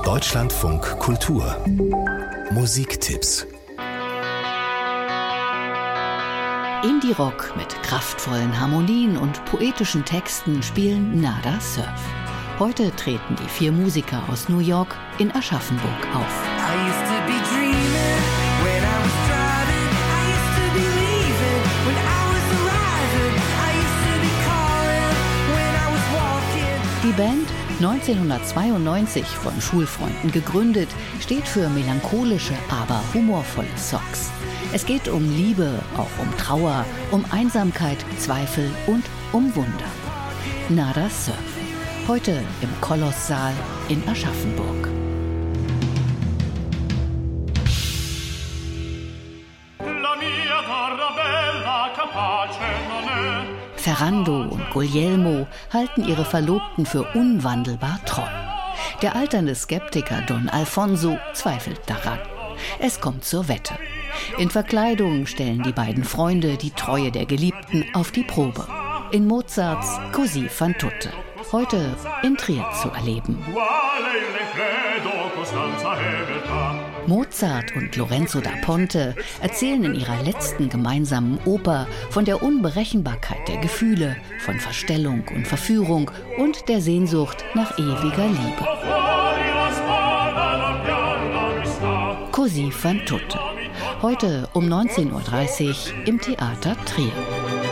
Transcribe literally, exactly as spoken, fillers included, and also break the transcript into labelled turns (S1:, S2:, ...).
S1: Deutschlandfunk Kultur Musiktipps.
S2: Indie-Rock mit kraftvollen Harmonien und poetischen Texten spielen Nada Surf. Heute treten die vier Musiker aus New York in Aschaffenburg auf. Die Band, neunzehnhundertzweiundneunzig von Schulfreunden gegründet, steht für melancholische, aber humorvolle Songs. Es geht um Liebe, auch um Trauer, um Einsamkeit, Zweifel und um Wunder. Nada Surf. Heute im Kolosssaal in Aschaffenburg. Ferrando und Guglielmo halten ihre Verlobten für unwandelbar treu. Der alternde Skeptiker Don Alfonso zweifelt daran. Es kommt zur Wette. In Verkleidung stellen die beiden Freunde die Treue der Geliebten auf die Probe. In Mozarts Così fan tutte. Heute in Trier zu erleben. Mozart und Lorenzo da Ponte erzählen in ihrer letzten gemeinsamen Oper von der Unberechenbarkeit der Gefühle, von Verstellung und Verführung und der Sehnsucht nach ewiger Liebe. Così fan tutte. Heute um neunzehn Uhr dreißig im Theater Trier.